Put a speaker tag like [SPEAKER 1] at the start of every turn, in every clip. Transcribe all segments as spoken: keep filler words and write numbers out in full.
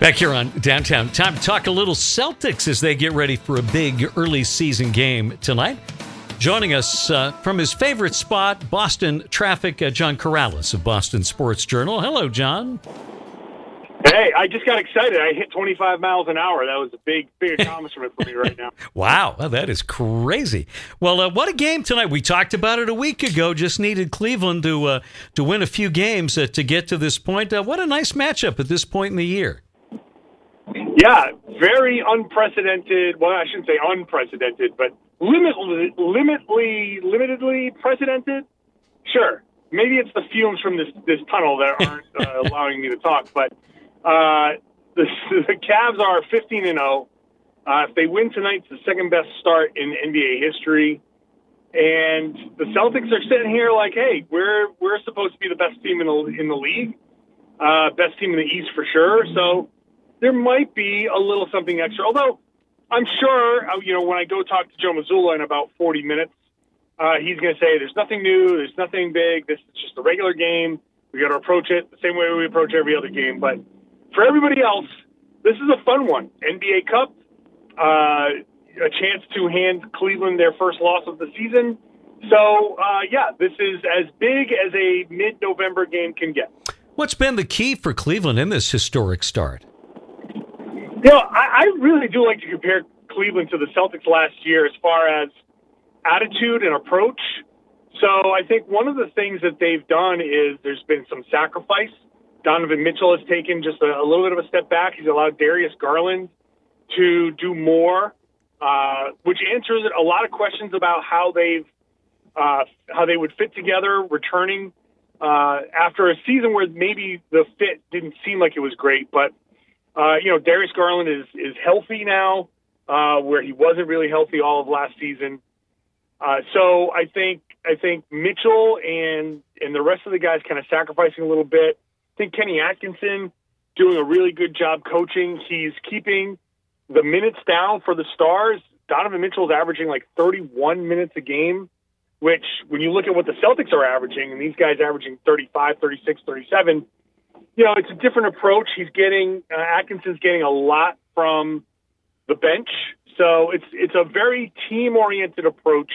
[SPEAKER 1] Back here on Downtown, time to talk a little Celtics as they get ready for a big early season game tonight. Joining us uh, from his favorite spot, Boston traffic, uh, John Corrales of Boston Sports Journal. Hello, John.
[SPEAKER 2] Hey, I just got excited. I hit twenty-five miles an hour. That was a big, big accomplishment for me right now.
[SPEAKER 1] Wow, well, that is crazy. Well, uh, what a game tonight. We talked about it a week ago. Just needed Cleveland to uh, to win a few games uh, to get to this point. Uh, what a nice matchup at this point in the year.
[SPEAKER 2] Yeah, very unprecedented. Well, I shouldn't say unprecedented, but limitly, limitly, limitedly precedented. Sure, maybe it's the fumes from this this tunnel that aren't uh, allowing me to talk. But uh, the, the Cavs are fifteen and zero. Uh, if they win tonight, it's the second best start in N B A history. And the Celtics are sitting here like, hey, we're we're supposed to be the best team in the in the league, uh, best team in the East for sure. So there might be a little something extra. Although I'm sure, you know, when I go talk to Joe Mazzulla in about forty minutes, uh, he's going to say there's nothing new, there's nothing big, this is just a regular game. We got to approach it the same way we approach every other game. But for everybody else, this is a fun one. N B A Cup, uh, a chance to hand Cleveland their first loss of the season. So, uh, yeah, this is as big as a mid-November game can get.
[SPEAKER 1] What's been the key for Cleveland in this historic start?
[SPEAKER 2] You know, I, I really do like to compare Cleveland to the Celtics last year as far as attitude and approach. So I think one of the things that they've done is there's been some sacrifice. Donovan Mitchell has taken just a, a little bit of a step back. He's allowed Darius Garland to do more, uh, which answers a lot of questions about how they've uh, how they would fit together, returning uh, after a season where maybe the fit didn't seem like it was great, but Uh, you know, Darius Garland is, is healthy now, uh, where he wasn't really healthy all of last season. Uh, so I think I think Mitchell and and the rest of the guys kind of sacrificing a little bit. I think Kenny Atkinson doing a really good job coaching. He's keeping the minutes down for the stars. Donovan Mitchell is averaging like thirty-one minutes a game, which when you look at what the Celtics are averaging, and these guys averaging thirty-five, thirty-six, thirty-seven, you know, it's a different approach. He's getting uh, Atkinson's getting a lot from the bench, so it's it's a very team-oriented approach,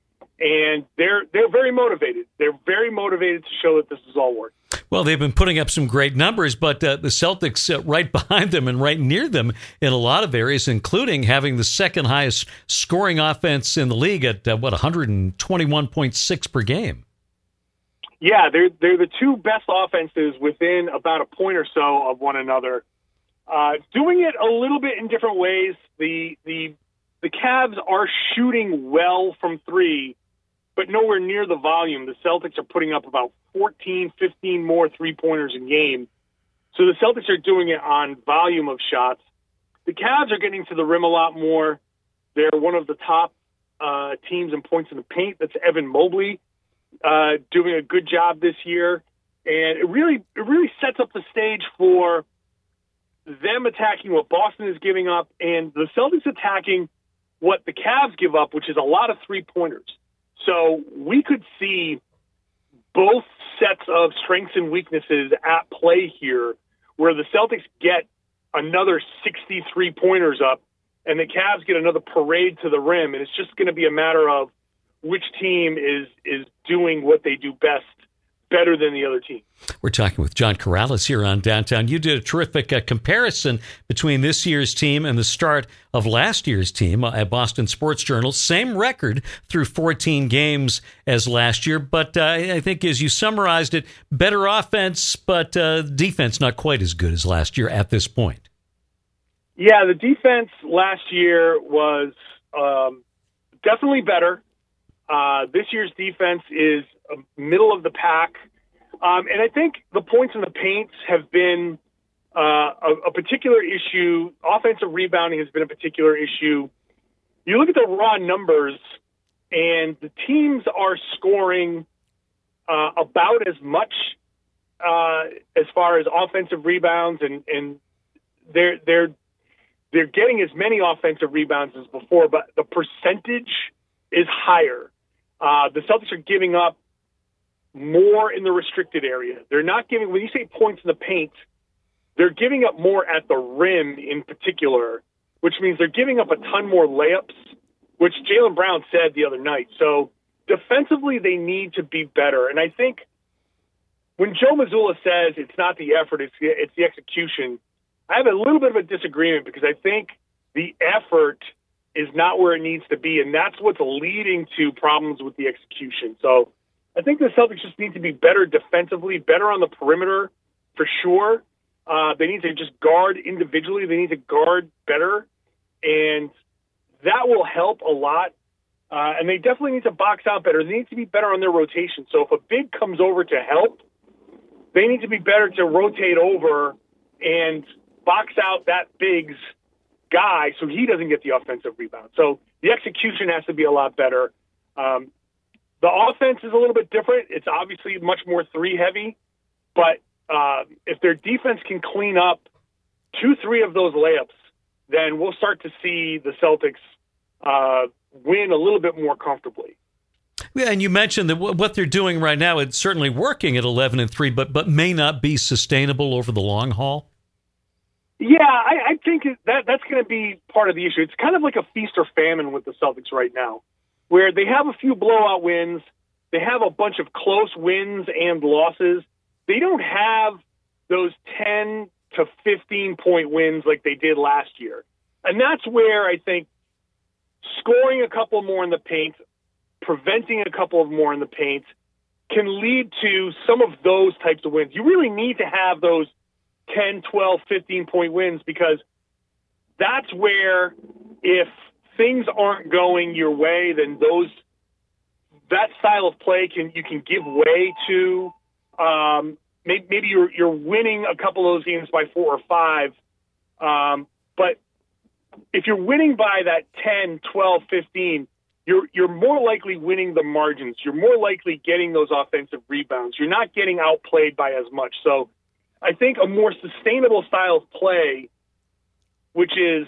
[SPEAKER 2] and they're they're very motivated. They're very motivated to show that this is all working.
[SPEAKER 1] Well, they've been putting up some great numbers, but uh, the Celtics uh, right behind them and right near them in a lot of areas, including having the second highest scoring offense in the league at uh, what one twenty-one point six per game.
[SPEAKER 2] Yeah, they're they're the two best offenses within about a point or so of one another. Uh, doing it a little bit in different ways. The the the Cavs are shooting well from three, but nowhere near the volume. The Celtics are putting up about fourteen, fifteen more three-pointers a game. So the Celtics are doing it on volume of shots. The Cavs are getting to the rim a lot more. They're one of the top uh, teams in points in the paint. That's Evan Mobley. Uh, doing a good job this year, and it really it really sets up the stage for them attacking what Boston is giving up, and the Celtics attacking what the Cavs give up, which is a lot of three-pointers. So we could see both sets of strengths and weaknesses at play here, where the Celtics get another sixty three-pointers up, and the Cavs get another parade to the rim, and it's just going to be a matter of which team is is doing what they do best better than the other team.
[SPEAKER 1] We're talking with John Corrales here on Downtown. You did a terrific uh, comparison between this year's team and the start of last year's team uh, at Boston Sports Journal. Same record through fourteen games as last year, but uh, I think as you summarized it, better offense, but uh, defense not quite as good as last year at this point.
[SPEAKER 2] Yeah, the defense last year was um, definitely better. Uh, this year's defense is uh, middle of the pack. Um, and I think the points in the paint have been uh, a, a particular issue. Offensive rebounding has been a particular issue. You look at the raw numbers, and the teams are scoring uh, about as much uh, as far as offensive rebounds, and, and they're they're they're getting as many offensive rebounds as before, but the percentage is higher. Uh, the Celtics are giving up more in the restricted area. They're not giving, when you say points in the paint, they're giving up more at the rim in particular, which means they're giving up a ton more layups, which Jaylen Brown said the other night. So defensively, they need to be better. And I think when Joe Mazzulla says it's not the effort, it's the, it's the execution, I have a little bit of a disagreement because I think the effort is not where it needs to be, and that's what's leading to problems with the execution. So I think the Celtics just need to be better defensively, better on the perimeter for sure. Uh, they need to just guard individually. They need to guard better, and that will help a lot. Uh, and they definitely need to box out better. They need to be better on their rotation. So if a big comes over to help, they need to be better to rotate over and box out that big's guy so he doesn't get the offensive rebound. So the execution has to be a lot better. Um, the offense is a little bit different. It's obviously much more three-heavy, but uh, if their defense can clean up two, three of those layups, then we'll start to see the Celtics uh, win a little bit more comfortably.
[SPEAKER 1] Yeah, and you mentioned that what they're doing right now, it's certainly working at eleven and three, but but may not be sustainable over the long haul.
[SPEAKER 2] Yeah, I, I think that that's going to be part of the issue. It's kind of like a feast or famine with the Celtics right now, where they have a few blowout wins, they have a bunch of close wins and losses. They don't have those ten to fifteen point wins like they did last year. And that's where I think scoring a couple more in the paint, preventing a couple of more in the paint can lead to some of those types of wins. You really need to have those ten, twelve, fifteen point wins, because that's where if things aren't going your way, then those that style of play can you can give way to. Um, maybe, maybe you're you're winning a couple of those games by four or five, um, but if you're winning by that ten, twelve, fifteen, you're you're more likely winning the margins. You're more likely getting those offensive rebounds. You're not getting outplayed by as much. So I think a more sustainable style of play, which is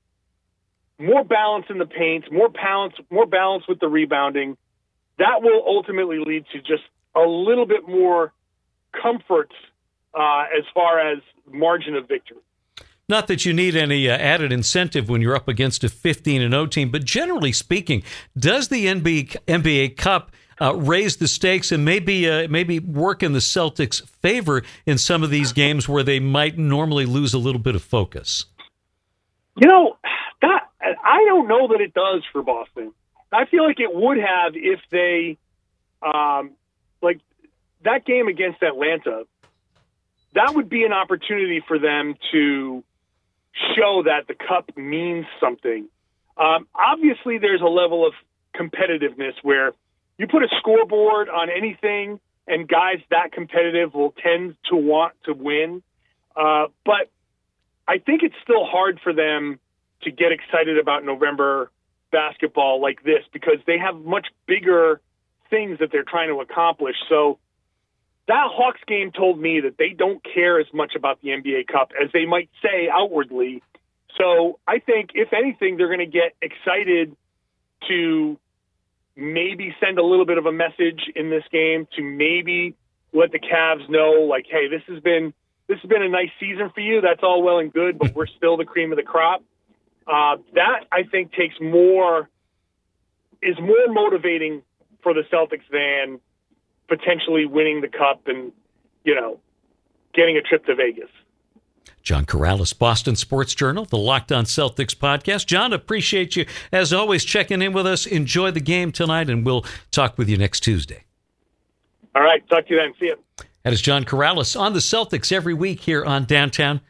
[SPEAKER 2] more balance in the paint, more balance, more balance with the rebounding, that will ultimately lead to just a little bit more comfort uh, as far as margin of victory.
[SPEAKER 1] Not that you need any uh, added incentive when you're up against a fifteen and oh team, but generally speaking, does the N B A Cup uh, raise the stakes and maybe uh, maybe work in the Celtics' favor in some of these games where they might normally lose a little bit of focus?
[SPEAKER 2] You know, that I don't know that it does for Boston. I feel like it would have if they, um, like that game against Atlanta, that would be an opportunity for them to show that the cup means something. Um, obviously, there's a level of competitiveness where you put a scoreboard on anything and guys that competitive will tend to want to win. Uh, but I think it's still hard for them to get excited about November basketball like this because they have much bigger things that they're trying to accomplish. So that Hawks game told me that they don't care as much about the N B A Cup as they might say outwardly. So I think, if anything, they're going to get excited to maybe send a little bit of a message in this game to maybe let the Cavs know, like, hey, this has been this has been a nice season for you. That's all well and good, but we're still the cream of the crop. Uh, that, I think, takes more is more motivating for the Celtics than potentially winning the cup and, you know, getting a trip to Vegas.
[SPEAKER 1] John Karalis, Boston Sports Journal, the Locked On Celtics podcast. John, appreciate you, as always, checking in with us. Enjoy the game tonight, and we'll talk with you next Tuesday.
[SPEAKER 2] All right. Talk to you then. See you.
[SPEAKER 1] That is John Karalis on the Celtics every week here on Downtown